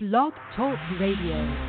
Blog Talk Radio.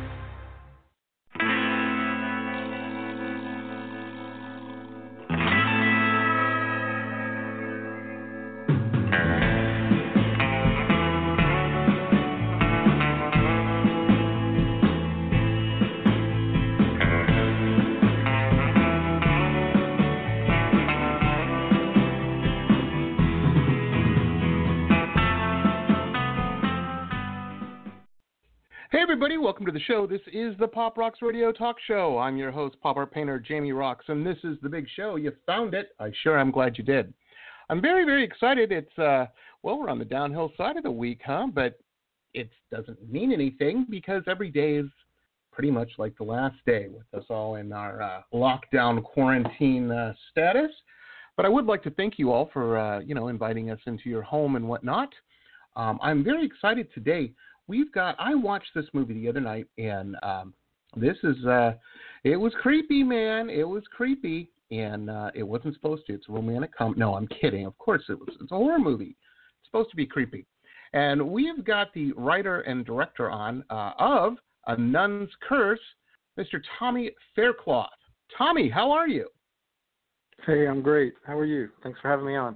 Everybody, welcome to the show. This is the Pop Rocks Radio Talk Show. I'm your host, pop art painter Jamie Rocks, and this is the big show. You found it. I sure am glad you did. I'm very, very excited. It's, we're on the downhill side of the week, huh? But it doesn't mean anything because every day is pretty much like the last day with us all in our lockdown quarantine status. But I would like to thank you all for, inviting us into your home and whatnot. I'm very excited today. I watched this movie the other night, and this is, it was creepy, man. It was creepy, and it wasn't supposed to. It's a romantic comedy. No, I'm kidding. Of course it was. It's a horror movie. It's supposed to be creepy. And we've got the writer and director on of A Nun's Curse, Mr. Tommy Faircloth. Tommy, how are you? Hey, I'm great. How are you? Thanks for having me on.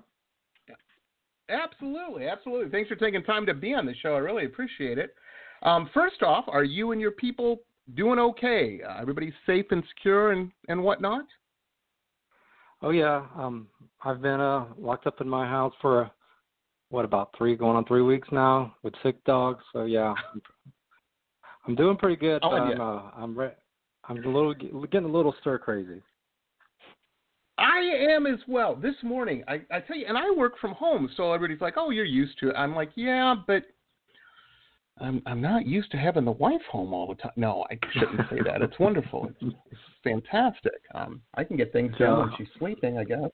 Absolutely, absolutely. Thanks for taking time to be on the show. I really appreciate it. First off, are you and your people doing okay? Everybody's safe and secure and whatnot? Oh, yeah. I've been locked up in my house for, about 3 weeks now with sick dogs. So, yeah, I'm doing pretty good. Oh, but yeah. I'm getting a little stir crazy. I am as well. This morning, I tell you, and I work from home, so everybody's like, "Oh, you're used to it." I'm like, "Yeah, but I'm not used to having the wife home all the time." No, I shouldn't say that. It's wonderful. It's fantastic. I can get things done when she's sleeping, I guess.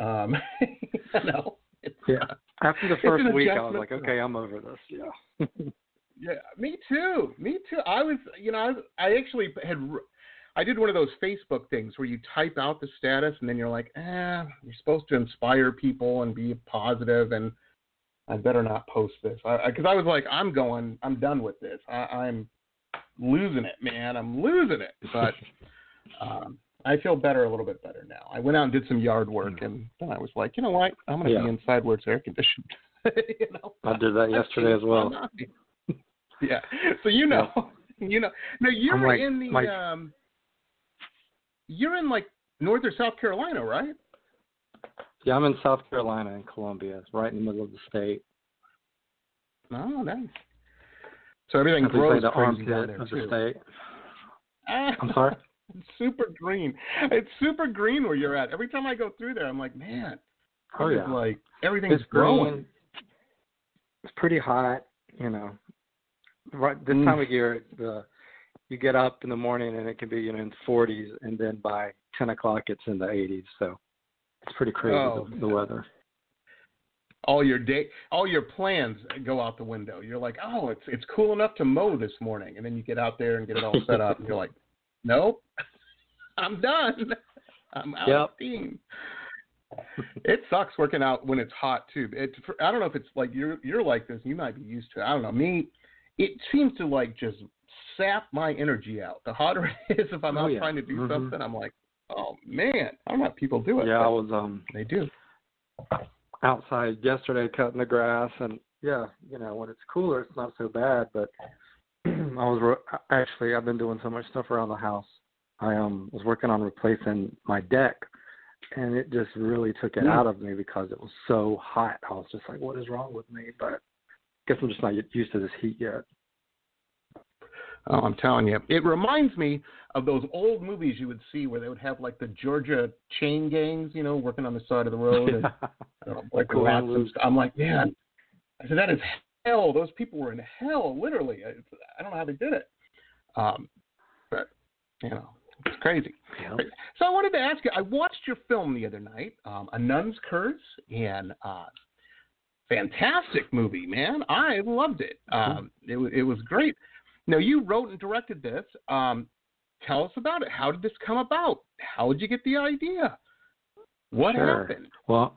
After the first week, I was like, "Okay, I'm over this." Yeah. Yeah, me too. I was, I did one of those Facebook things where you type out the status and then you're like, you're supposed to inspire people and be positive, and I better not post this. Because I was like, I'm done with this. I'm losing it, man. I'm losing it. But I feel better, a little bit better now. I went out and did some yard work, and then I was like, you know what? I'm going to be inside where it's air conditioned. I did that yesterday as well. Yeah. So Now you're in the... You're in, North or South Carolina, right? Yeah, I'm in South Carolina, in Columbia. It's right in the middle of the state. Oh, nice. So everything grows the crazy down armpit there, of too. the state. I'm sorry? It's super green. It's super green where you're at. Every time I go through there, I'm like, man. Oh, Everything's growing. growing. It's pretty hot, Right this time of year, you get up in the morning and it can be, in the 40s, and then by 10 o'clock it's in the 80s. So it's pretty crazy, the weather. All your plans go out the window. You're like, oh, it's cool enough to mow this morning, and then you get out there and get it all set up, and you're like, nope, I'm done. I'm out of steam. It sucks working out when it's hot too. I don't know if it's like you're like this. You might be used to it. I don't know. Me, it seems to just sap my energy out. The hotter it is, if I'm out trying to do something, I'm like, oh man, I don't know how people do it. Yeah, I was they do. Outside yesterday cutting the grass, and when it's cooler, it's not so bad. But I've been doing so much stuff around the house. I was working on replacing my deck, and it just really took it out of me because it was so hot. I was just like, what is wrong with me? But I guess I'm just not used to this heat yet. Oh, I'm telling you. It reminds me of those old movies you would see where they would have the Georgia chain gangs, working on the side of the road. And, I'm like, man, I said, that is hell. Those people were in hell, literally. I don't know how they did it. But, it's crazy. Yeah. So I wanted to ask you, I watched your film the other night, A Nun's Curse, and fantastic movie, man. I loved it. It was great. Now, you wrote and directed this. Tell us about it. How did this come about? How did you get the idea? What happened? Well,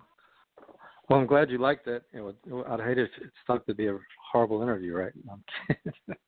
I'm glad you liked it. I'd hate if it stuck to be a horrible interview, right?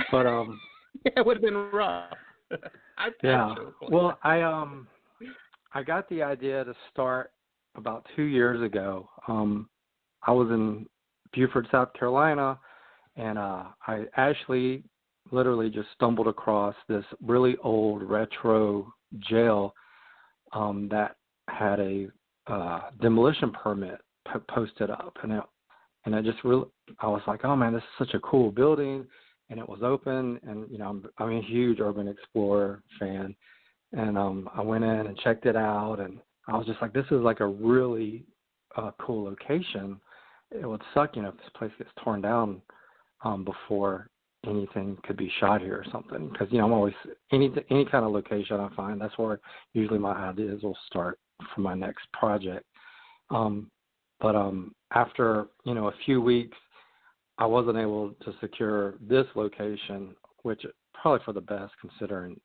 But yeah, it would have been rough. yeah. Well, I got the idea to start about 2 years ago. I was in Beaufort, South Carolina, and I actually literally just stumbled across this really old retro jail that had a demolition permit posted up, and I just really, I was like, oh man, this is such a cool building, and it was open, and I'm a huge Urban Explorer fan, and I went in and checked it out, and I was just like, this is like a really cool location. It would suck, if this place gets torn down before anything could be shot here or something, because I'm always any kind of location I find, that's where usually my ideas will start for my next project. But after a few weeks, I wasn't able to secure this location, which probably for the best considering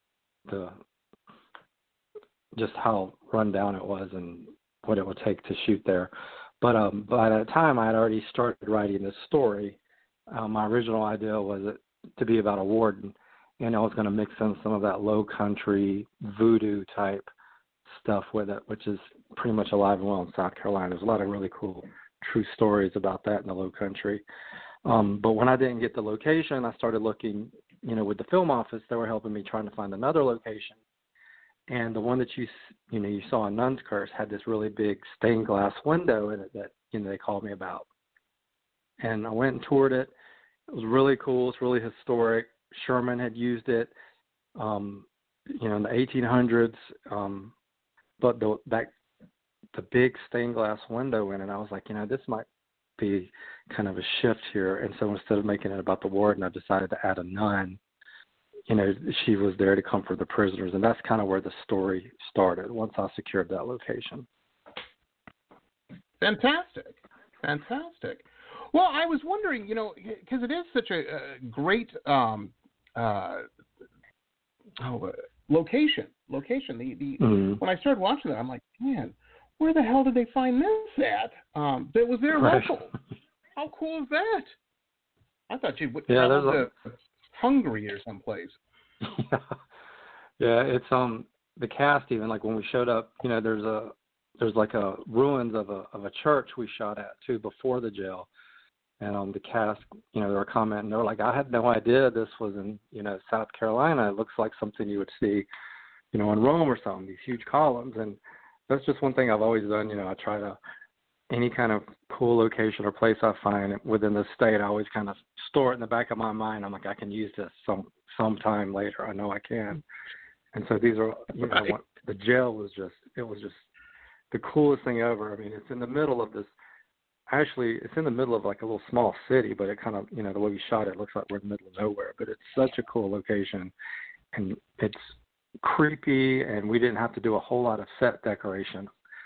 just how run down it was and what it would take to shoot there. But by that time, I had already started writing this story. My original idea was to be about a warden, and I was going to mix in some of that low country voodoo type stuff with it, which is pretty much alive and well in South Carolina. There's a lot of really cool true stories about that in the low country. But when I didn't get the location, I started looking, with the film office. They were helping me trying to find another location. And the one that you saw in Nun's Curse had this really big stained glass window in it that, they called me about. And I went and toured it. It was really cool. It's really historic. Sherman had used it, in the 1800s. But the big stained glass window in it, I was like, this might be kind of a shift here. And so instead of making it about the warden, I decided to add a nun. She was there to comfort the prisoners, and that's kind of where the story started once I secured that location. Fantastic. Well, I was wondering, because it is such a great location. When I started watching that, I'm like, man, where the hell did they find this at? That was there local. How cool is that? I thought you'd travel to Hungary or someplace. Yeah, it's the cast even, like when we showed up, there's like a ruins of a church we shot at too before the jail. And the cast, they were commenting, they were like, I had no idea this was in, South Carolina. It looks like something you would see, in Rome or something, these huge columns. And that's just one thing I've always done. I try to, any kind of cool location or place I find within the state, I always kind of store it in the back of my mind. I'm like, I can use this sometime later. I know I can. And so these are, the jail was just the coolest thing ever. I mean, it's in the middle of this. Actually, it's in the middle of like a little small city, but it kind of, the way we shot it looks like we're in the middle of nowhere. But it's such a cool location, and it's creepy, and we didn't have to do a whole lot of set decoration.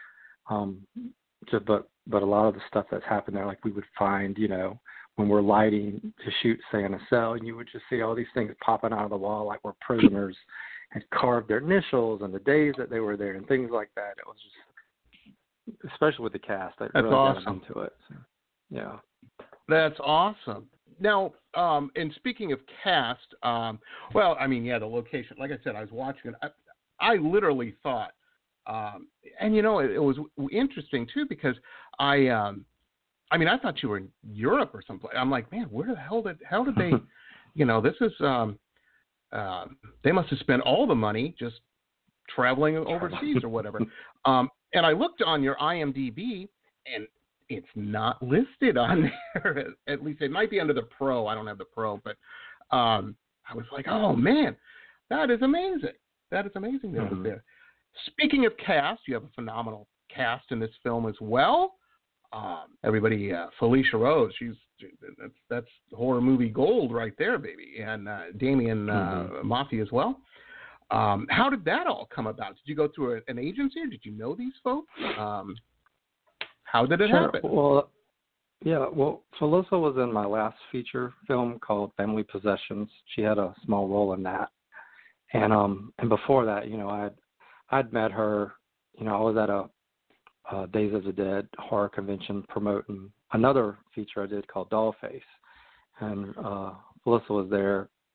But a lot of the stuff that's happened there, like we would find, when we're lighting to shoot, say, in a cell, and you would just see all these things popping out of the wall, like where prisoners had carved their initials and the days that they were there and things like that. It was just, especially with the cast, I really got into it. So, yeah. That's awesome. Now, and speaking of cast, the location, like I said, I was watching it. I literally thought, and it was interesting too, because I thought you were in Europe or someplace. I'm like, man, where the hell did they, this is, they must have spent all the money just traveling overseas or whatever. And I looked on your IMDb, and it's not listed on there. At least it might be under the Pro. I don't have the Pro, but I was like, oh man, that is amazing. That is amazing that it was there. Speaking of cast, you have a phenomenal cast in this film as well. Everybody, Felicia Rose, that's horror movie gold right there, baby, and Damien Maffei as well. How did that all come about? Did you go through an agency, or did you know these folks? How did it happen? Well, Felicia was in my last feature film called Family Possessions. She had a small role in that, and before that, I'd met her. I was at a Days of the Dead horror convention promoting another feature I did called Dollface, and Felicia was there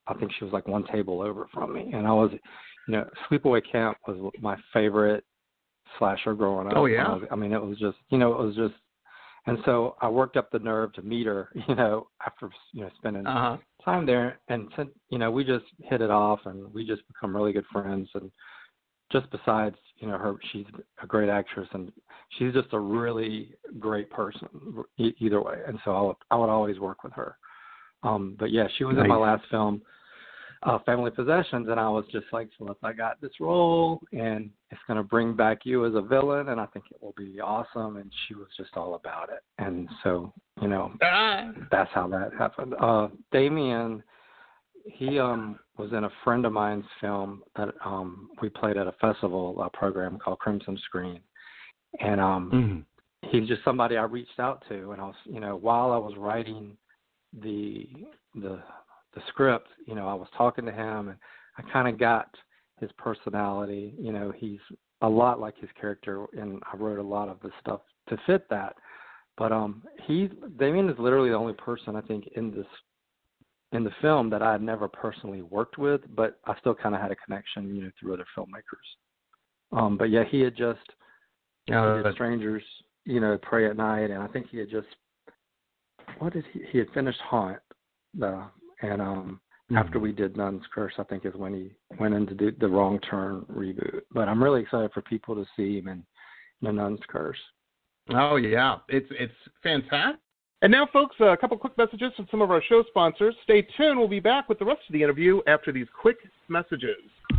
I think she was like one table over from me. And I was, Sleepaway Camp was my favorite slasher growing up. Oh, yeah? It was just, and so I worked up the nerve to meet her, after, spending time there. And, we just hit it off, and we just become really good friends. And just besides, she's a great actress, and she's just a really great person either way. And so I would always work with her. But yeah, she was in my last film, Family Possessions, and I was just like, so I got this role, and it's going to bring back you as a villain, and I think it will be awesome. And she was just all about it. And so, that's how that happened. Damien, he was in a friend of mine's film that we played at a festival program called Crimson Screen. And he's just somebody I reached out to, and I was, while I was writing the script, I was talking to him, and I kind of got his personality. He's a lot like his character, and I wrote a lot of the stuff to fit that. But Damien is literally the only person I think in the film that I had never personally worked with, but I still kind of had a connection, through other filmmakers. But yeah, he had just he did Strangers, Pray at Night, and I think he had just he had finished Haunt, and after we did Nun's Curse, I think is when he went in to do the Wrong Turn reboot. But I'm really excited for people to see him in the Nun's Curse. Oh yeah, it's fantastic. And now, folks, a couple quick messages from some of our show sponsors. Stay tuned. We'll be back with the rest of the interview after these quick messages.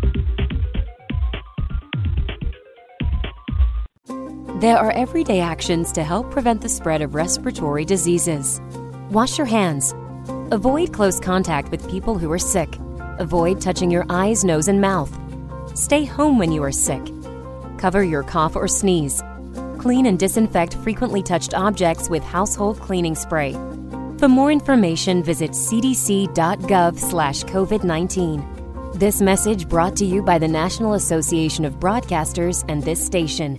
There are everyday actions to help prevent the spread of respiratory diseases. Wash your hands. Avoid close contact with people who are sick. Avoid touching your eyes, nose, and mouth. Stay home when you are sick. Cover your cough or sneeze. Clean and disinfect frequently touched objects with household cleaning spray. For more information, visit cdc.gov/COVID-19. This message brought to you by the National Association of Broadcasters and this station.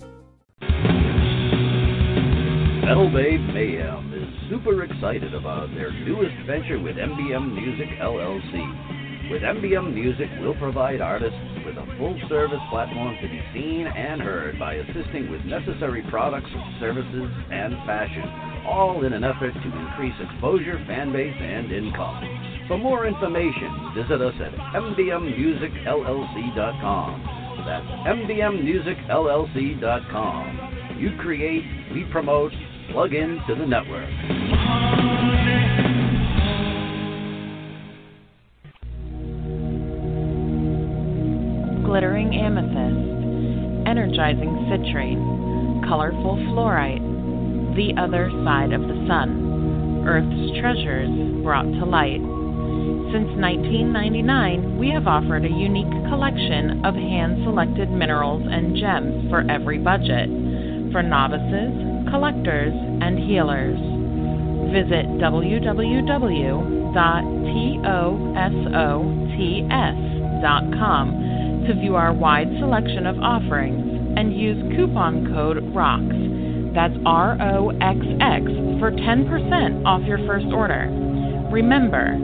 Metal Babe Mayhem is super excited about their newest venture with MBM Music LLC. With MBM Music, we'll provide artists with a full-service platform to be seen and heard by assisting with necessary products, services, and fashion, all in an effort to increase exposure, fan base, and income. For more information, visit us at mbmmusicllc.com. That's mbmmusicllc.com. You create, we promote, plug into the network. Glittering amethyst, energizing citrine, colorful fluorite, the other side of the sun, Earth's treasures brought to light. Since 1999, we have offered a unique collection of hand-selected minerals and gems for every budget, for novices, collectors, and healers. Visit www.tosots.com to view our wide selection of offerings and use coupon code ROXX, that's ROXX, for 10% off your first order. Remember,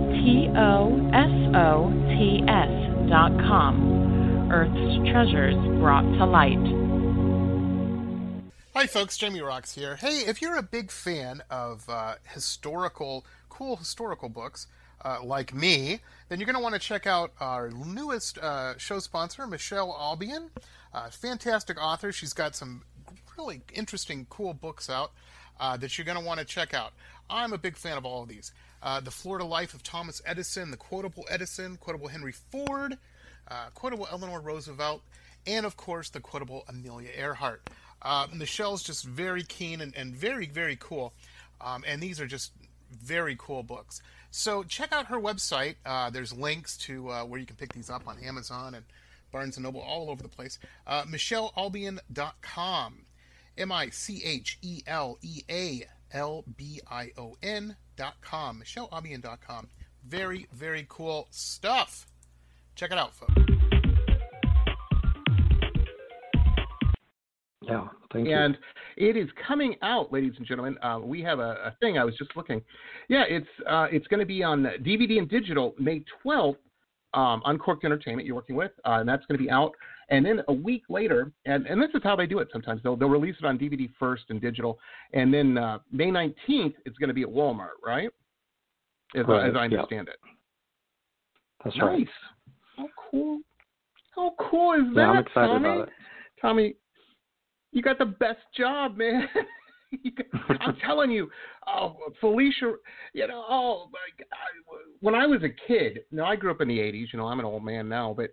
TOSOTS.com, Earth's treasures brought to light. Hi folks, Jamie Roxx here. Hey, if you're a big fan of cool historical books, like me, then you're going to want to check out our newest show sponsor, Michelle Albion. Fantastic author. She's got some really interesting, cool books out that you're going to want to check out. I'm a big fan of all of these. The Florida Life of Thomas Edison, The Quotable Edison, Quotable Henry Ford, Quotable Eleanor Roosevelt, and of course, The Quotable Amelia Earhart. Michelle's just very keen and very, very cool. And these are just very cool books. So check out her website. There's links to where you can pick these up on Amazon and Barnes & Noble, all over the place. MichelleAlbion.com. MichelleAlbion.com. MichelleAlbion.com. Very, very cool stuff. Check it out, folks. Yeah, thank you. And it is coming out, ladies and gentlemen. We have a thing. I was just looking. Yeah, it's going to be on DVD and digital May 12th. Uncorked Entertainment you're working with, and that's going to be out. And then a week later, and this is how they do it sometimes. They'll release it on DVD first and digital, and then May 19th it's going to be at Walmart, right? As I understand it. That's nice. Right. How cool! How cool is that, I'm excited Tommy? about it. Tommy, you got the best job, man. I'm telling you, Felicia, when I was a kid, I grew up in the 80s, I'm an old man now, but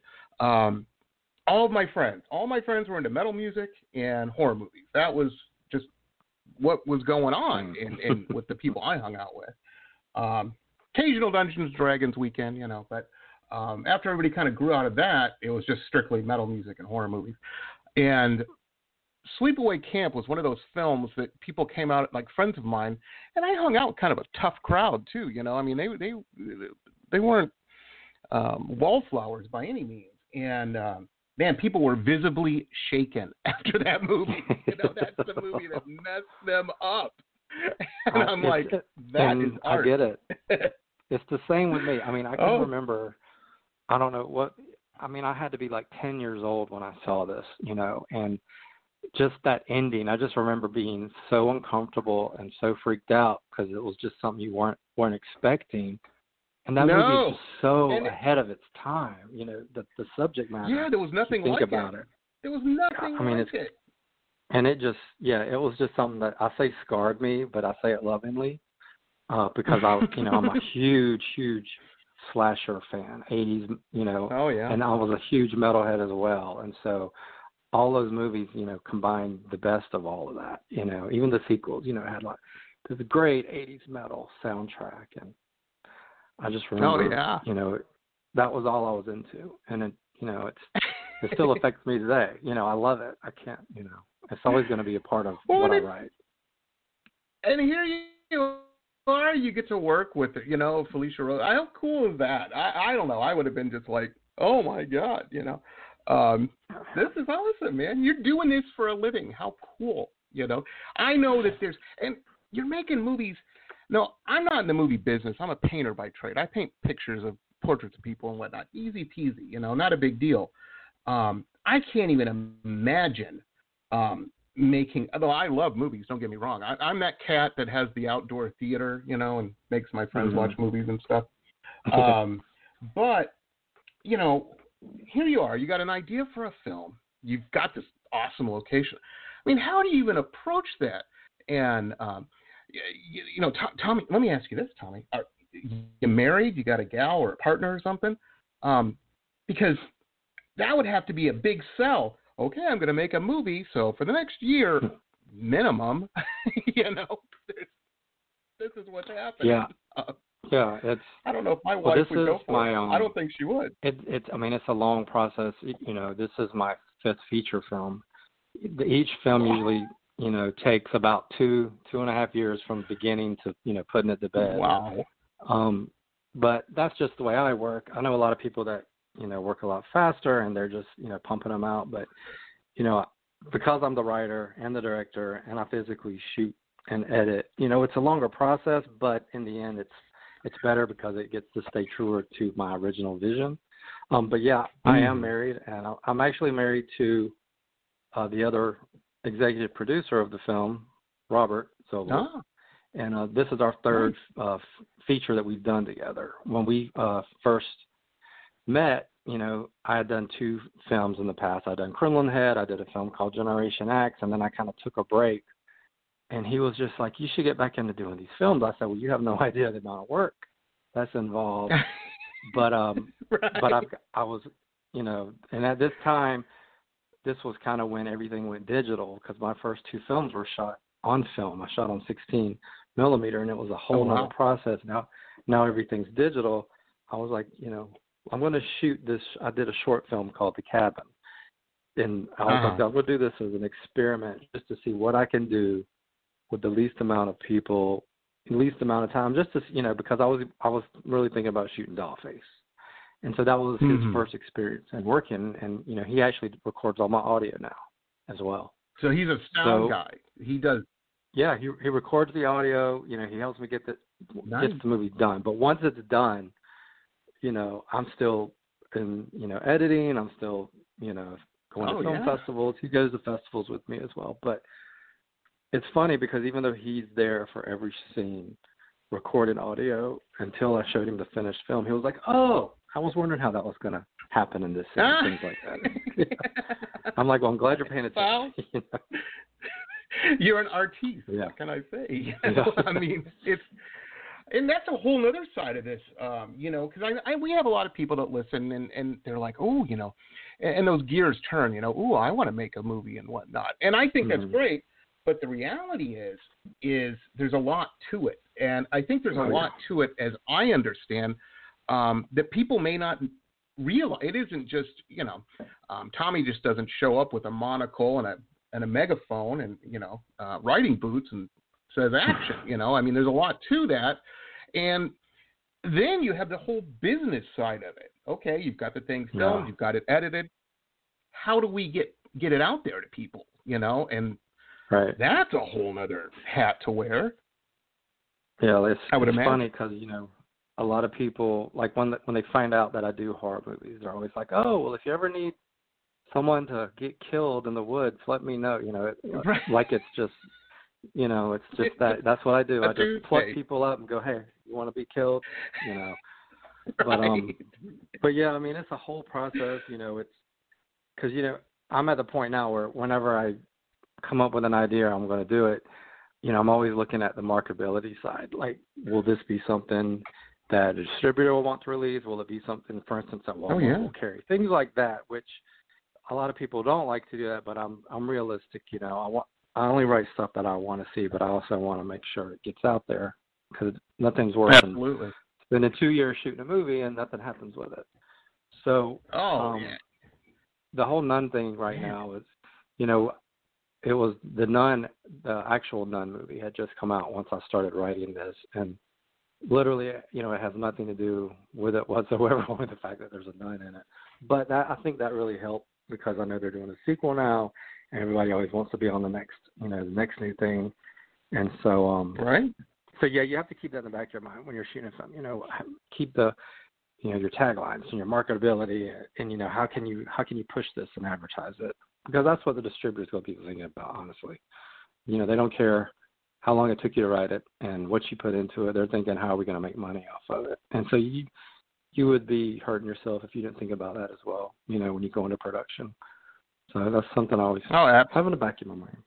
all my friends were into metal music and horror movies. That was just what was going on in with the people I hung out with. Occasional Dungeons & Dragons weekend, but after everybody kind of grew out of that, it was just strictly metal music and horror movies. And Sleepaway Camp was one of those films that people came out, like friends of mine, and I hung out with kind of a tough crowd too. I mean, they weren't wallflowers by any means, and man, people were visibly shaken after that movie. That's the movie that messed them up, and I'm like, that is art. I get it. It's the same with me. I mean, I can remember. I don't know what. I mean, I had to be like 10 years old when I saw this, and just that ending, I just remember being so uncomfortable and so freaked out because it was just something you weren't expecting. And that movie is just so ahead of its time, the subject matter. Yeah, there was nothing like about it. There was nothing like it. And it just, it was just something that I say scarred me, but I say it lovingly because I'm a huge, huge slasher fan, 80s, Oh, yeah. And I was a huge metalhead as well. And so all those movies, combined the best of all of that. Even the sequels, had like this great 80s metal soundtrack, and I just remember, that was all I was into, and it, it still affects me today. I love it. I can't, it's always going to be a part of what I write. And here you are, you get to work with, Felicia Rose. How cool is that? I don't know. I would have been just like, oh my God, this is awesome, man. You're doing this for a living. How cool, I know that and you're making movies. No, I'm not in the movie business. I'm a painter by trade. I paint pictures of portraits of people and whatnot. Easy peasy, not a big deal. I can't even imagine making, although I love movies, don't get me wrong. I'm that cat that has the outdoor theater, and makes my friends watch movies and stuff. But, here you are. You got an idea for a film. You've got this awesome location. I mean, how do you even approach that? And, Tommy, let me ask you this, Tommy. Are you married? You got a gal or a partner or something? Because that would have to be a big sell. Okay, I'm going to make a movie, so for the next year, minimum, this is what's happening. Yeah. It's. I don't know if my wife would go for it. I don't think she would. It's a long process. This is my 5th feature film. Each film usually, takes about 2.5 years from beginning to, putting it to bed. Wow. But that's just the way I work. I know a lot of people that, work a lot faster and they're just, pumping them out. But, because I'm the writer and the director and I physically shoot and edit, it's a longer process, but in the end it's better because it gets to stay truer to my original vision. But yeah, I am married, and I'm actually married to the other executive producer of the film, Robert Zobel. And this is our 3rd feature that we've done together. When we first met, I had done 2 films in the past. I'd done Kremlin Head, I did a film called Generation X, and then I kind of took a break. And he was just like, you should get back into doing these films. I said, well, you have no idea the amount of work that's involved. But I was, and at this time, this was kind of when everything went digital because my first 2 films were shot on film. I shot on 16 millimeter, and it was a whole other process. Now everything's digital. I was like, I'm going to shoot this. I did a short film called The Cabin. And I was like, I'm going to do this as an experiment just to see what I can do with the least amount of people, least amount of time, just to, because I was really thinking about shooting Dollface. And so that was his first experience and working. And, he actually records all my audio now as well. So he's a sound guy. He does. Yeah, he records the audio. You know, he helps me get the movie done. But once it's done, you know, I'm still in, you know, editing. I'm still, you know, going to film festivals. He goes to festivals with me as well. But it's funny because even though he's there for every scene, recorded audio, until I showed him the finished film, he was like, "Oh, I was wondering how that was going to happen in this scene," things like that. I'm like, "Well, I'm glad you're paying attention." Well, you know? You're an artiste. Yeah. What can I say? You know? I mean, and that's a whole other side of this, you know, because we have a lot of people that listen and they're like, oh, you know, and those gears turn, you know, oh, I want to make a movie and whatnot. And I think that's great. But the reality is there's a lot to it. And I think there's a lot to it, as I understand, that people may not realize. It isn't just, you know, Tommy just doesn't show up with a monocle and a megaphone and, you know, riding boots and says action, you know. I mean, there's a lot to that. And then you have the whole business side of it. Okay, you've got the thing filmed, you've got it edited. How do we get it out there to people, you know? And that's a whole other hat to wear. Yeah, it's funny because, you know, a lot of people, like when they find out that I do horror movies, they're always like, "Oh, well, if you ever need someone to get killed in the woods, let me know." You know, like it's just, you know, it's just that's what I do. I just pluck people up and go, "Hey, you want to be killed?" You know. But yeah, I mean, it's a whole process. You know, it's because, you know, I'm at the point now where whenever I come up with an idea, I'm going to do it. You know, I'm always looking at the marketability side. Like, will this be something that a distributor will want to release? Will it be something, for instance, that Walmart will carry? Things like that, which a lot of people don't like to do that, but I'm realistic. You know, I only write stuff that I want to see, but I also want to make sure it gets out there, because nothing's worse than spending 2 years shooting a movie and nothing happens with it. So the whole Nun thing right now is, you know, it was the actual Nun movie had just come out once I started writing this, and literally, you know, it has nothing to do with it whatsoever, with the fact that there's a nun in it. But I think that really helped, because I know they're doing a sequel now, and everybody always wants to be on the next new thing. And so, So yeah, you have to keep that in the back of your mind when you're shooting a film. You know, keep the, you know, your taglines and your marketability, and, you know, how can you push this and advertise it? Because that's what the distributors will be thinking about, honestly. You know, they don't care how long it took you to write it and what you put into it. They're thinking, how are we going to make money off of it? And so you would be hurting yourself if you didn't think about that as well, you know, when you go into production. So that's something I always have in the back of my mind.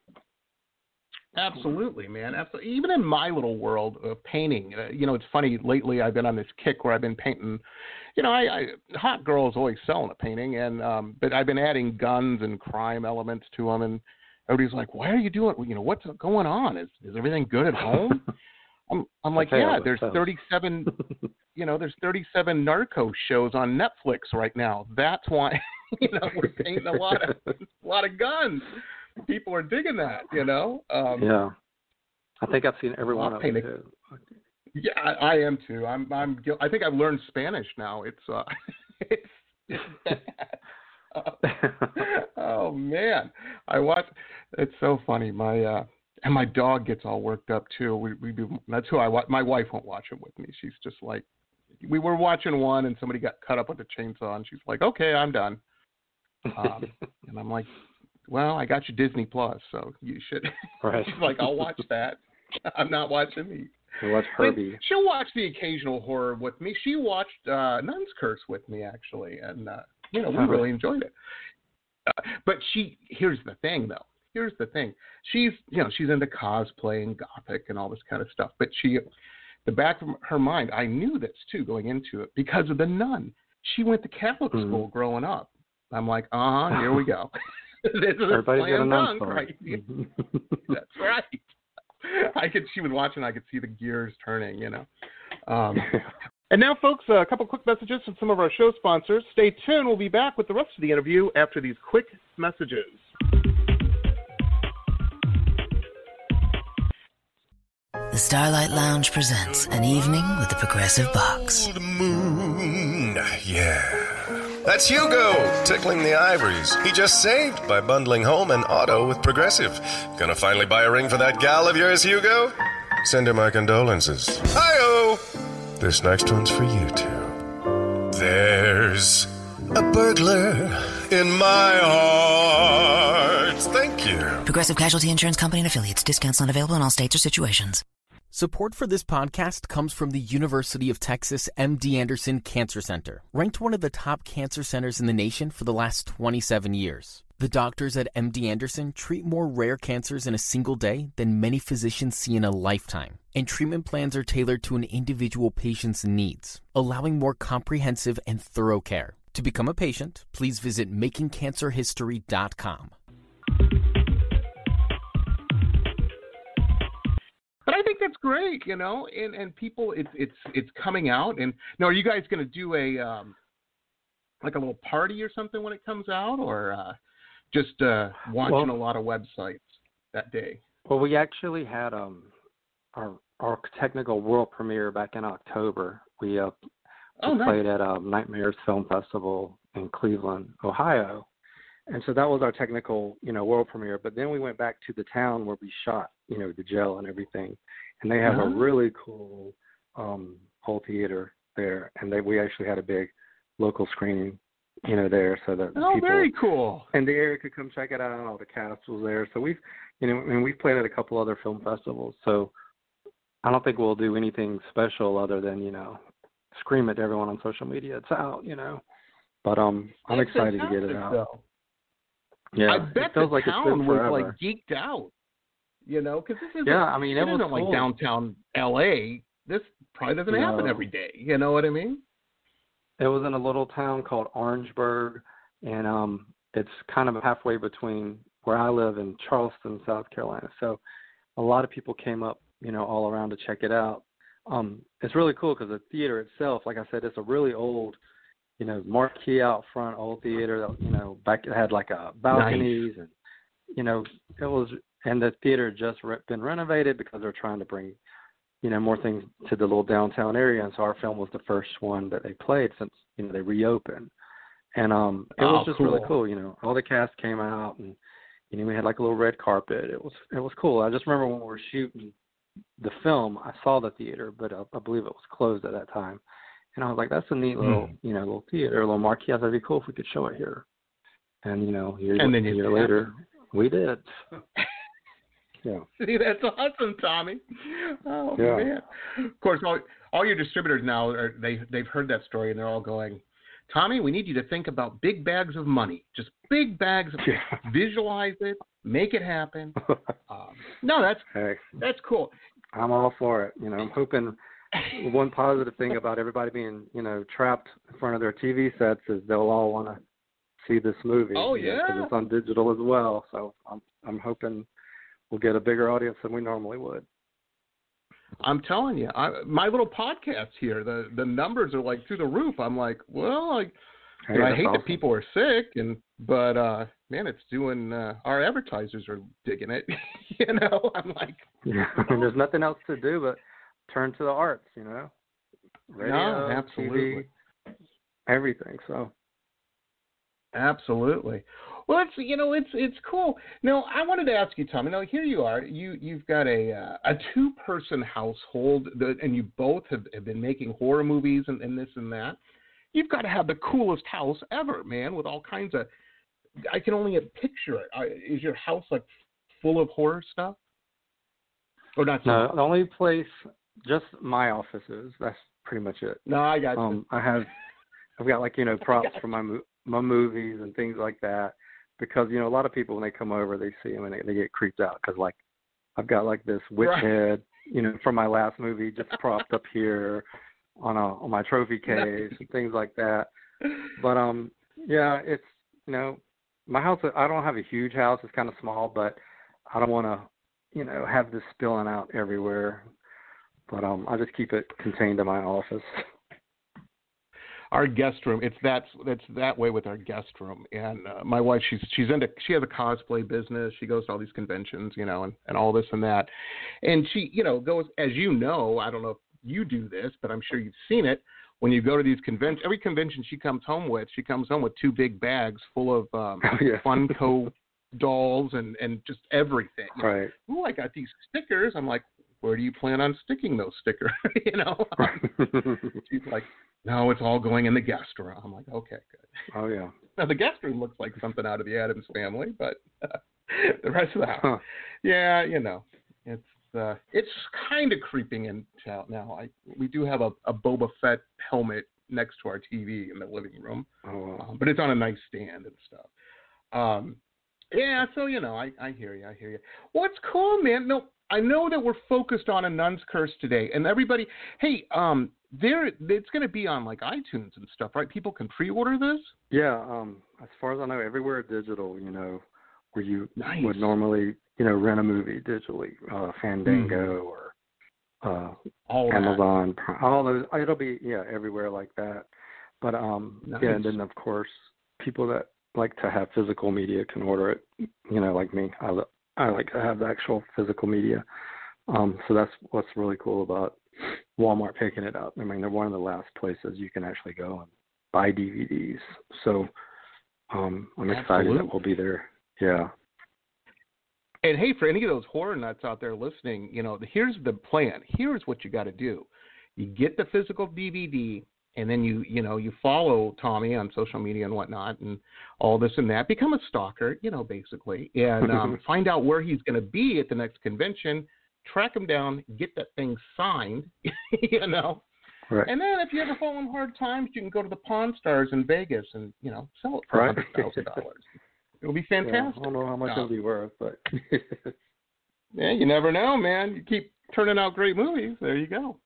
Absolutely, man. Absolutely. Even in my little world of painting, you know, it's funny. Lately, I've been on this kick where I've been painting. You know, hot girls always selling a painting, and but I've been adding guns and crime elements to them, and everybody's like, "Why are you doing? You know, what's going on? Is everything good at home?" I'm like, "Yeah, there's 37. You know, there's 37 narco shows on Netflix right now. That's why, you know, we're painting a lot of guns." People are digging that, you know. Yeah, I think I've seen every one of them too. Yeah, I am too. I think I've learned Spanish now. It's bad. Oh man, I watch. It's so funny. And my dog gets all worked up too. We do. That's who I watch. My wife won't watch it with me. She's just like, we were watching one and somebody got cut up with a chainsaw, and she's like, "Okay, I'm done." And I'm like, "Well, I got you Disney Plus, so you should." Right. She's like, "I'll watch that." I'm not watching these. Watch Herbie. She'll watch the occasional horror with me. She watched Nun's Curse with me, actually, and you know, we really enjoyed it. But here's the thing, though. Here's the thing. She's into cosplay and gothic and all this kind of stuff. But the back of her mind, I knew this too going into it because of the Nun. She went to Catholic school growing up. I'm like, here we go. This is everybody's got a nun right? That's right. She was watching. I could see the gears turning, you know. And now, folks, a couple quick messages from some of our show sponsors. Stay tuned. We'll be back with the rest of the interview after these quick messages. The Starlight Lounge presents An Evening with the Progressive Box. The moon, yeah. That's Hugo, tickling the ivories. He just saved by bundling home and auto with Progressive. Gonna finally buy a ring for that gal of yours, Hugo? Send her my condolences. Hi-oh! This next one's for you, too. There's a burglar in my heart. Thank you. Progressive Casualty Insurance Company and Affiliates. Discounts not available in all states or situations. Support for this podcast comes from the University of Texas MD Anderson Cancer Center, ranked one of the top cancer centers in the nation for the last 27 years. The doctors at MD Anderson treat more rare cancers in a single day than many physicians see in a lifetime, and treatment plans are tailored to an individual patient's needs, allowing more comprehensive and thorough care. To become a patient, please visit makingcancerhistory.com. But I think that's great, you know, and people, it's coming out. And now, are you guys going to do a like a little party or something when it comes out, or just watching a lot of websites that day? Well, we actually had our technical world premiere back in October. We played at Nightmares Film Festival in Cleveland, Ohio. And so that was our technical, world premiere. But then we went back to the town where we shot, the jail and everything. And they have a really cool whole theater there. And we actually had a big local screening, there, so that people, very cool. And the area could come check it out. And all the cast was there. So we've played at a couple other film festivals. So I don't think we'll do anything special other than, scream at everyone on social media. It's out, But I'm excited to get it out. Though. Yeah, I bet the town was like geeked out, because this isn't, it isn't like downtown LA. This probably doesn't happen every day. You know what I mean? It was in a little town called Orangeburg, and it's kind of halfway between where I live and Charleston, South Carolina. So a lot of people came up, all around to check it out. It's really cool because the theater itself, like I said, it's a really old, marquee out front, old theater that, back it had like balconies and, it was, and the theater had just been renovated because they're trying to bring, more things to the little downtown area. And so our film was the first one that they played since, they reopened. And it was just really cool. All the cast came out and, we had like a little red carpet. It was cool. I just remember when we were shooting the film, I saw the theater, but I believe it was closed at that time. And I was like, that's a neat little, little theater, a little marquee. I thought it'd be cool if we could show it here. And, a year later, we did. Yeah. See, that's awesome, Tommy. Oh, man. Of course, all your distributors now, they've heard that story, and they're all going, Tommy, we need you to think about big bags of money. Just big bags of visualize it, make it happen. No, that's cool. I'm all for it. I'm hoping one positive thing about everybody being, trapped in front of their TV sets is they'll all want to see this movie. Oh, yeah. Because it's on digital as well. So I'm hoping we'll get a bigger audience than we normally would. I'm telling you, my little podcast here, the numbers are like through the roof. I'm like, well, I hate that people are sick, but man, it's doing. Our advertisers are digging it. I'm like, there's nothing else to do but turn to the arts. Radio, absolutely, TV, everything. So, absolutely. Well, it's cool. Now, I wanted to ask you, Tommy. Now, here you are. You've got a 2-person household, and you both have been making horror movies and this and that. You've got to have the coolest house ever, man, with all kinds of. I can only picture it. Is your house like full of horror stuff, or not? No, the only place, just my offices. That's pretty much it. No, I got you. I've got like props for my movies and things like that. Because, a lot of people, when they come over, they see them and they get creeped out. Because, like, I've got, like, this witch head, from my last movie just propped up here on my trophy case and things like that. But, it's, my house, I don't have a huge house. It's kind of small, but I don't want to, have this spilling out everywhere. But I just keep it contained in my office. Our guest room, it's that way with our guest room. And my wife, she has a cosplay business. She goes to all these conventions, and all this and that. And she, goes, as I don't know if you do this, but I'm sure you've seen it, when you go to these conventions, every convention she comes home with 2 big bags full of Funko dolls and just everything. Right. Ooh, I got these stickers. I'm like, where do you plan on sticking those stickers? She's like, no, it's all going in the guest room. I'm like, okay, good. Oh, yeah. Now, the guest room looks like something out of the Addams Family, but the rest of the house, yeah, it's kind of creeping into out now. We do have a Boba Fett helmet next to our TV in the living room, but it's on a nice stand and stuff. Yeah, so, I hear you. Well, it's cool, man. No, I know that we're focused on A Nun's Curse today, and everybody, hey, it's going to be on, like, iTunes and stuff, right? People can pre-order this? Yeah, as far as I know, everywhere digital, where you would normally, rent a movie digitally, Fandango or Amazon, all those, it'll be, everywhere like that. But, and then, of course, people that like to have physical media can order it, like me. I like to have the actual physical media. So that's what's really cool about Walmart picking it up. I mean, they're one of the last places you can actually go and buy DVDs. So I'm excited that we'll be there. Yeah. And hey, for any of those horror nuts out there listening, here's the plan. Here's what you got to do. You get the physical DVD, and then you follow Tommy on social media and whatnot, and all this and that. Become a stalker, basically, and find out where he's going to be at the next convention. Track him down, get that thing signed, Right. And then if you ever fall in hard times, you can go to the Pawn Stars in Vegas and sell it for $100,000. It'll be fantastic. Yeah, I don't know how much it'll be worth, but yeah, you never know, man. You keep turning out great movies. There you go.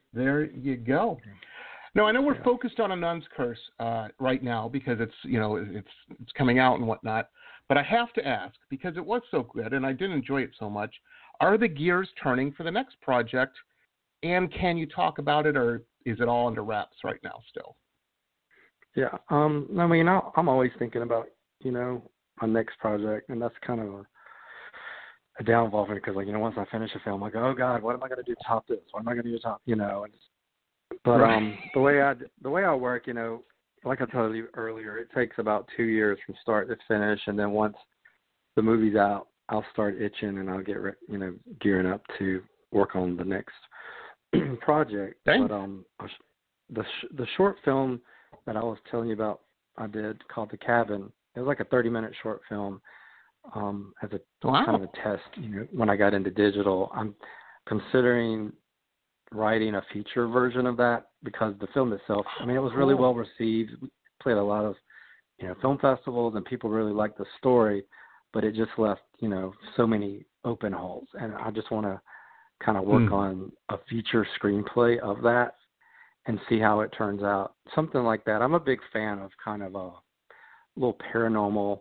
No, I know we're focused on A Nun's Curse right now because it's it's coming out and whatnot. But I have to ask, because it was so good and I did enjoy it so much, are the gears turning for the next project? And can you talk about it, or is it all under wraps right now still? Yeah, I mean, I'm always thinking about my next project, and that's kind of a downfall for me because, once I finish a film, I go, oh God, what am I going to do to top this? What am I going to do to top, But the way I work, like I told you earlier, it takes about 2 years from start to finish, and then once the movie's out, I'll start itching and I'll get gearing up to work on the next project. Dang. But the short film that I was telling you about, I did called The Cabin. It was like a 30-minute short film as a kind of a test. When I got into digital, I'm considering writing a feature version of that because the film itself, I mean, it was really well received. We played a lot of, film festivals and people really liked the story, but it just left, so many open holes. And I just want to kind of work on a feature screenplay of that and see how it turns out. Something like that. I'm a big fan of kind of a little paranormal,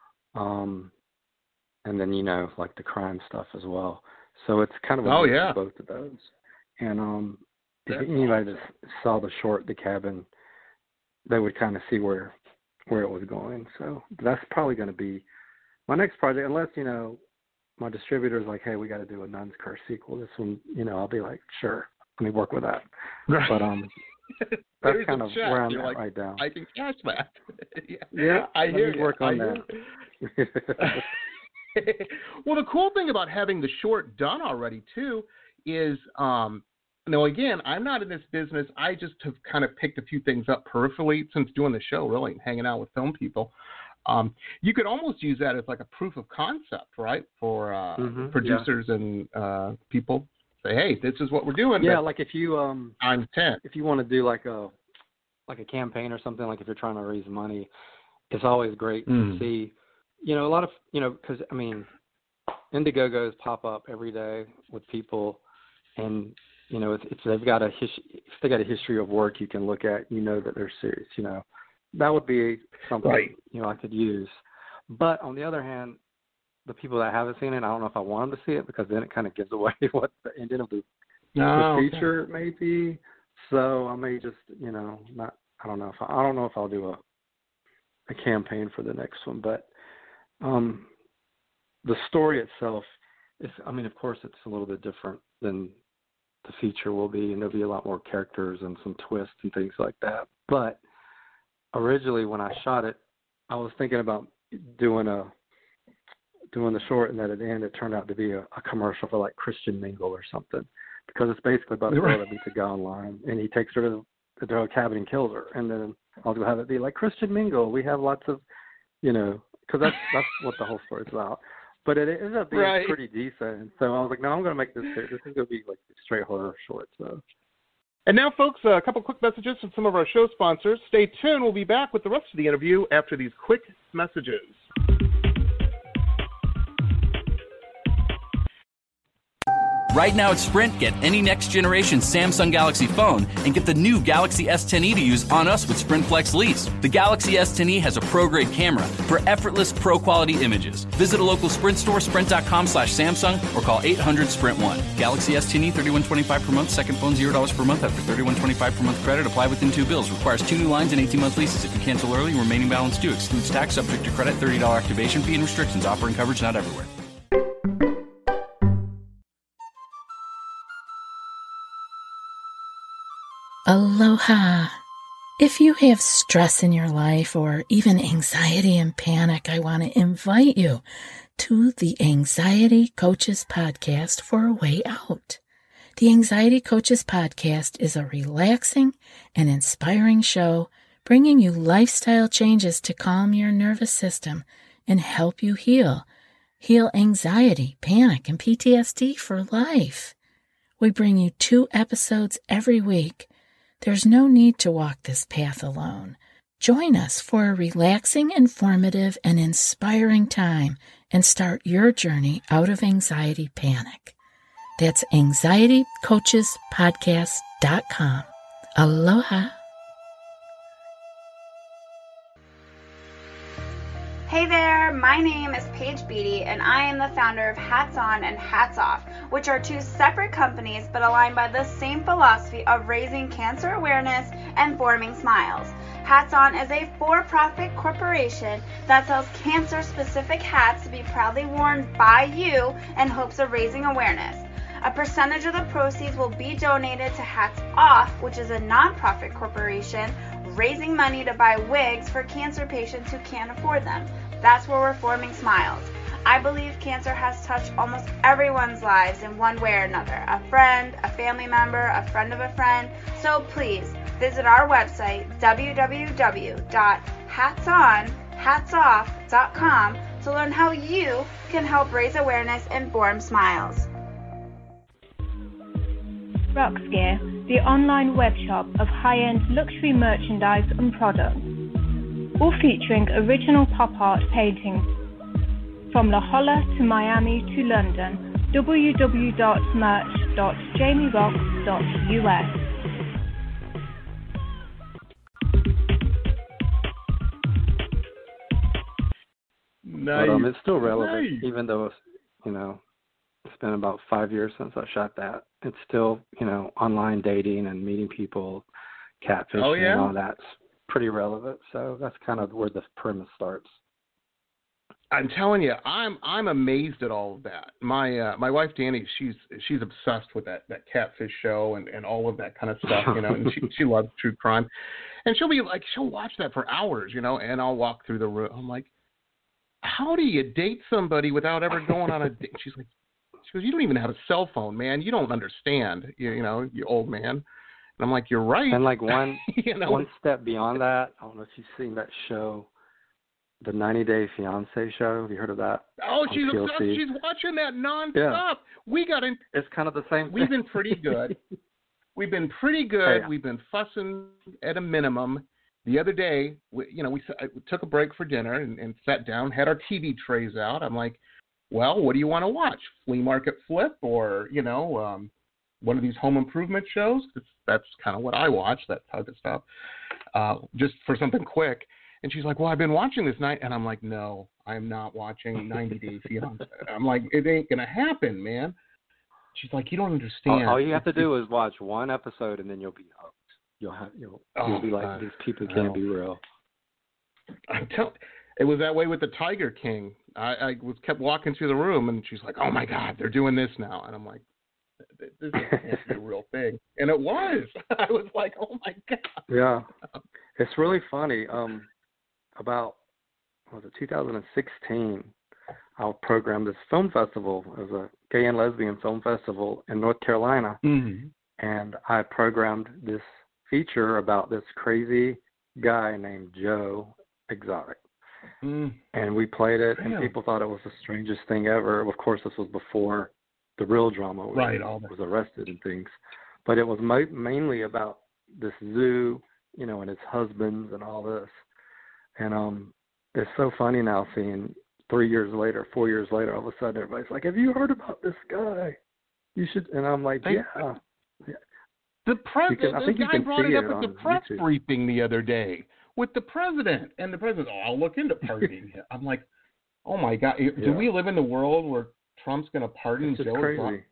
and then, like the crime stuff as well. So it's kind of a mix of both of those. And if anybody that saw the short, The Cabin, they would kind of see where it was going. So that's probably going to be my next project, unless, my distributor's like, hey, we got to do a Nun's Curse sequel. This one, I'll be like, sure, let me work with that. Right. But that's kind of where I'm at right now. I can catch that. Yeah, I hear you. Work on that. Well, the cool thing about having the short done already too is, again, I'm not in this business. I just have kind of picked a few things up peripherally since doing the show, really, and hanging out with film people. You could almost use that as like a proof of concept, right, for producers and people. Say, hey, this is what we're doing. Yeah, like if you I'm 10. If you want to do like a campaign or something, like if you're trying to raise money, it's always great to see. A lot of because I mean, Indiegogos pop up every day with people, and if they've got a history of work you can look at, that they're serious. That would be something I could use. But on the other hand, the people that haven't seen it, I don't know if I want them to see it because then it kind of gives away what the ending of the feature may be. So I may just not. I don't know if I'll do a campaign for the next one, but the story itself is. I mean, of course, it's a little bit different than the feature will be, and there'll be a lot more characters and some twists and things like that. But originally, when I shot it, I was thinking about doing the short, and then at the end, it turned out to be a commercial for like Christian Mingle or something, because it's basically about a girl that meets a guy online, and he takes her to the drug cabin and kills her, and then I'll have it be like Christian Mingle. We have lots of, because that's what the whole story's about. But it ended up being pretty decent, and so I was like, no, I'm going to make this. This is going to be like a straight horror short. So. And now, folks, a couple quick messages from some of our show sponsors. Stay tuned. We'll be back with the rest of the interview after these quick messages. Right now at Sprint, get any next-generation Samsung Galaxy phone and get the new Galaxy S10e to use on us with Sprint Flex Lease. The Galaxy S10e has a pro-grade camera for effortless pro-quality images. Visit a local Sprint store, sprint.com/Samsung, or call 800-SPRINT1. Galaxy S10e, $31.25 per month. Second phone, $0 per month after $31.25 per month credit. Apply within 2 bills. Requires 2 new lines and 18-month leases. If you cancel early, remaining balance due. Excludes tax, subject to credit, $30 activation fee, and restrictions. Offering coverage not everywhere. Aloha. If you have stress in your life or even anxiety and panic, I want to invite you to the Anxiety Coaches Podcast for a way out. The Anxiety Coaches Podcast is a relaxing and inspiring show bringing you lifestyle changes to calm your nervous system and help you heal anxiety, panic, and PTSD for life. We bring you 2 episodes every week. There's no need to walk this path alone. Join us for a relaxing, informative, and inspiring time and start your journey out of anxiety panic. That's anxietycoachespodcast.com. Aloha. Hey there, my name is Paige Beatty, and I am the founder of Hats On and Hats Off, which are 2 separate companies but aligned by the same philosophy of raising cancer awareness and forming smiles. Hats On is a for-profit corporation that sells cancer-specific hats to be proudly worn by you in hopes of raising awareness. A percentage of the proceeds will be donated to Hats Off, which is a non-profit corporation raising money to buy wigs for cancer patients who can't afford them. That's where we're forming smiles. I believe cancer has touched almost everyone's lives in one way or another. A friend, a family member, a friend of a friend. So please visit our website, www.hatsonhatsoff.com, to learn how you can help raise awareness and form smiles. Roxgear, the online web shop of high-end luxury merchandise and products, all featuring original pop art paintings from La Jolla to Miami to London. www.merch.jamierox.us. Nice. But it's still relevant, nice. Even though it's, it's been about 5 years since I shot that. It's still, online dating and meeting people, catfishing and all that's pretty relevant. So that's kind of where the premise starts. I'm telling you, I'm amazed at all of that. My wife Danny, she's obsessed with that catfish show and all of that kind of stuff, and she loves true crime. And she'll watch that for hours, and I'll walk through the room. I'm like, how do you date somebody without ever going on a date? She goes, you don't even have a cell phone, man. You don't understand, you old man. And I'm like, you're right. And like one step beyond that, I don't know if you've seen that show, the 90 Day Fiancé show. Have you heard of that? Oh, she's obsessed. She's watching that nonstop. Yeah. It's kind of the same thing. We've been pretty good. We've been fussing at a minimum. The other day, we took a break for dinner and sat down, had our TV trays out. I'm like, well, what do you want to watch? Flea Market Flip or, one of these home improvement shows? That's kind of what I watch, that type of stuff, just for something quick. And she's like, well, I've been watching this night. And I'm like, no, I'm not watching 90 Day Fiancé. I'm like, it ain't going to happen, man. She's like, you don't understand. All you have to do is watch one episode and then you'll be hooked. You'll be like, these people can't be real. It was that way with the Tiger King. I kept walking through the room, and she's like, "Oh my God, they're doing this now," and I'm like, this can't be a real thing. And it was. I was like, oh, my God. Yeah. It's really funny. About, 2016, I programmed this film festival. It was a gay and lesbian film festival in North Carolina. Mm-hmm. And I programmed this feature about this crazy guy named Joe Exotic. And we played it, and people thought it was the strangest thing ever. Of course, this was before the real drama was arrested and things. But it was mainly about this zoo, and his husbands and all this. And it's so funny now seeing 4 years later, all of a sudden everybody's like, have you heard about this guy? You should. And I'm like, yeah. The guy brought it up at the press briefing the other day with the president. And the president, I'll look into pardoning him. I'm like, oh, my God. Do we live in the world where Trump's going to pardon Joe? Crazy.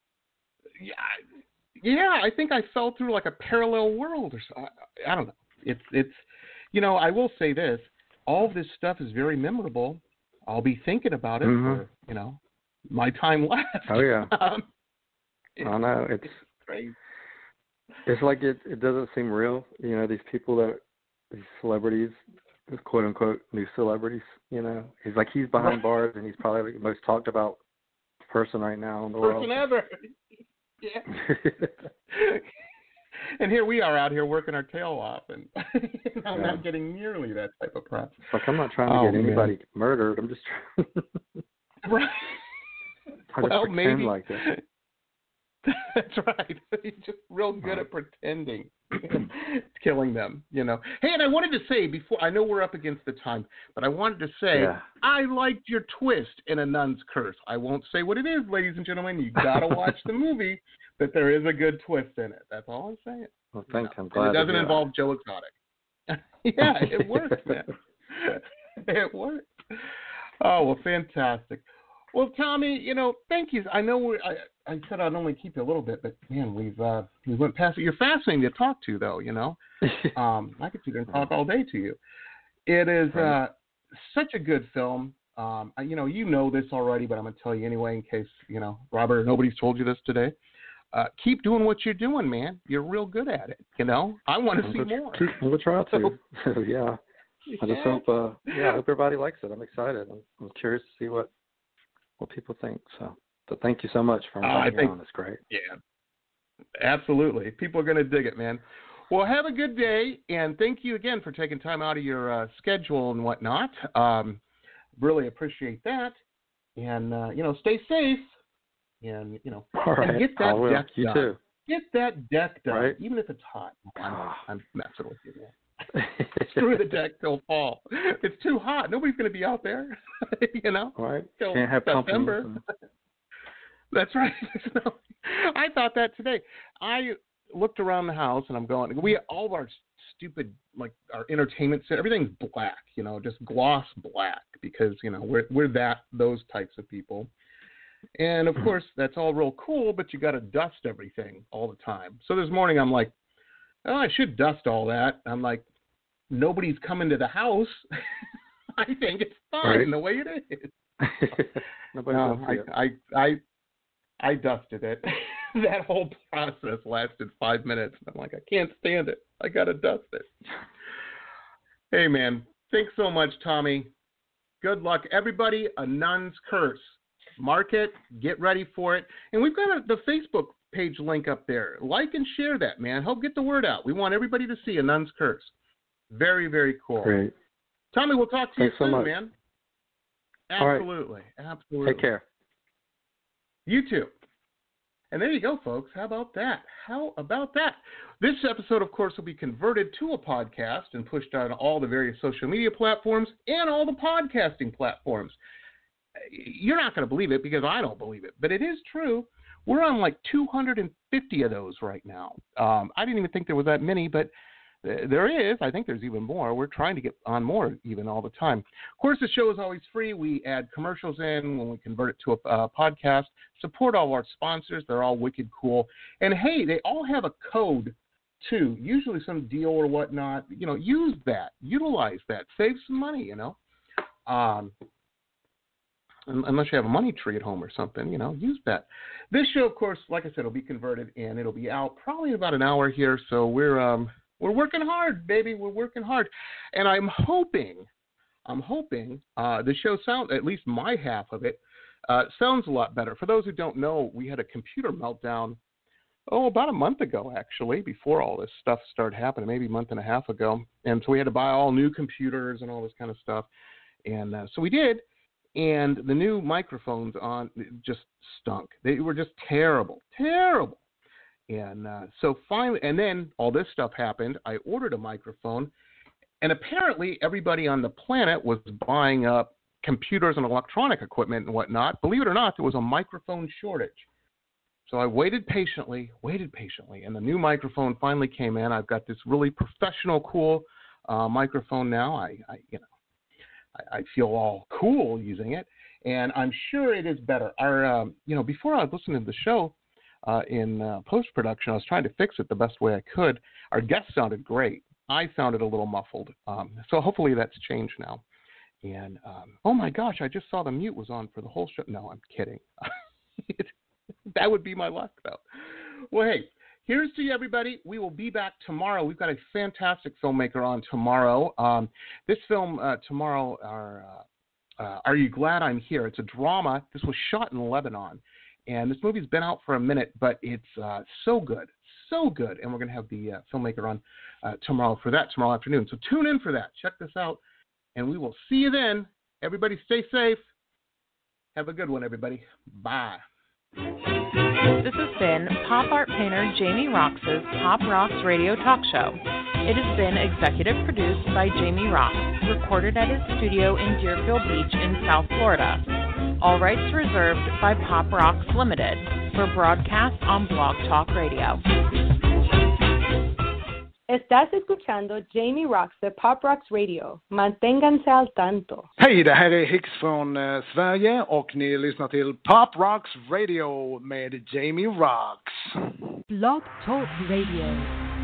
Yeah, I think I fell through like a parallel world or so. I don't know. It's I will say this. All of this stuff is very memorable. I'll be thinking about it for, my time left. Oh, yeah. I know. It's crazy. It's like it doesn't seem real. These people these celebrities, these quote-unquote new celebrities, He's like, he's behind bars, and he's probably the most talked about person right now in the world. Person ever. Yeah. And here we are out here working our tail off, and I'm not getting nearly that type of press. Like, I'm not trying to get anybody murdered. I'm just right. Well, maybe like that. That's right. He's just real good at pretending, killing them, Hey, and I wanted to say before, I know we're up against the time, but I wanted to say I liked your twist in A Nun's Curse. I won't say what it is, ladies and gentlemen. You got to watch the movie, but there is a good twist in it. That's all I'm saying. Well, thanks. I'm glad. And it doesn't involve Joe Exotic. Yeah, it works, man. It works. Oh, well, fantastic. Well, Tommy, thank you. I know I said I'd only keep you a little bit, but man, we went past it. You're fascinating to talk to, though. I could sit there and talk all day to you. It is such a good film. You know this already, but I'm going to tell you anyway in case Robert or nobody's told you this today. Keep doing what you're doing, man. You're real good at it. I want to see more. We'll try to. Yeah. I just hope. I hope everybody likes it. I'm excited. I'm curious to see what people think. But thank you so much for inviting me on. It's great. Yeah, absolutely. People are going to dig it, man. Well, have a good day, and thank you again for taking time out of your schedule and whatnot. Really appreciate that. And, stay safe. And, all right. And get that deck you done. Too. Get that deck done, right. Even if it's hot. I'm messing with you, man. Screw the deck till fall. It's too hot. Nobody's going to be out there, Right. Till Can't have September. That's right. I thought that today. I looked around the house and I'm going, all of our stupid, like our entertainment center, everything's black, just gloss black because, we're those types of people. And of course, that's all real cool, but you got to dust everything all the time. So this morning I'm like, I should dust all that. I'm like, nobody's coming to the house. I think it's fine the way it is. I dusted it. That whole process lasted 5 minutes. I'm like, I can't stand it. I got to dust it. Hey, man, thanks so much, Tommy. Good luck. Everybody, A Nun's Curse. Mark it. Get ready for it. And we've got the Facebook page link up there. Like and share that, man. Help get the word out. We want everybody to see A Nun's Curse. Very, very cool. Great. Tommy, we'll talk to you soon, so much. man. Absolutely. Right. Absolutely. Take care. You too. And there you go, folks. How about that? This episode, of course, will be converted to a podcast and pushed on all the various social media platforms and all the podcasting platforms. You're not going to believe it because I don't believe it, but it is true. We're on like 250 of those right now. I didn't even think there was that many, but there is. I think there's even more. We're trying to get on more even all the time. Of course, the show is always free. We add commercials in when we convert it to a podcast. Support all our sponsors. They're all wicked cool. And, hey, they all have a code, too, usually some deal or whatnot. Use that. Utilize that. Save some money, unless you have a money tree at home or something, use that. This show, of course, like I said, will be converted, and it'll be out probably in about an hour here. So we're working hard, baby. We're working hard, and I'm hoping the show sounds, at least my half of it, sounds a lot better. For those who don't know, we had a computer meltdown, about a month ago, actually, before all this stuff started happening, maybe a month and a half ago. And so we had to buy all new computers and all this kind of stuff. And so we did. And the new microphones just stunk. They were just terrible. And so finally, and then all this stuff happened. I ordered a microphone. And apparently everybody on the planet was buying up computers and electronic equipment and whatnot. Believe it or not, there was a microphone shortage. So I waited patiently, and the new microphone finally came in. I've got this really professional, cool microphone now. I feel all cool using it, and I'm sure it is better. Before I was listening to the show in post-production, I was trying to fix it the best way I could. Our guest sounded great. I sounded a little muffled, so hopefully that's changed now. And oh my gosh, I just saw the mute was on for the whole show. No, I'm kidding. That would be my luck, though. Well, hey, here's to you, everybody. We will be back tomorrow. We've got a fantastic filmmaker on tomorrow. This film tomorrow, Are You Glad I'm Here? It's a drama. This was shot in Lebanon. And this movie's been out for a minute, but it's so good. And we're going to have the filmmaker on tomorrow afternoon. So tune in for that. Check this out. And we will see you then. Everybody stay safe. Have a good one, everybody. Bye. This has been pop art painter Jamie Roxx's Pop Rocks Radio Talk Show. It has been executive produced by Jamie Roxx, recorded at his studio in Deerfield Beach in South Florida. All rights reserved by Pop Rocks Limited for broadcast on Blog Talk Radio. Estás escuchando Jamie Roxx de Pop Rocks Radio. Manténganse al tanto. Hej, det här är Hicks från Sverige och ni lyssnar till Pop Rocks Radio med Jamie Roxx. Blog Talk Radio.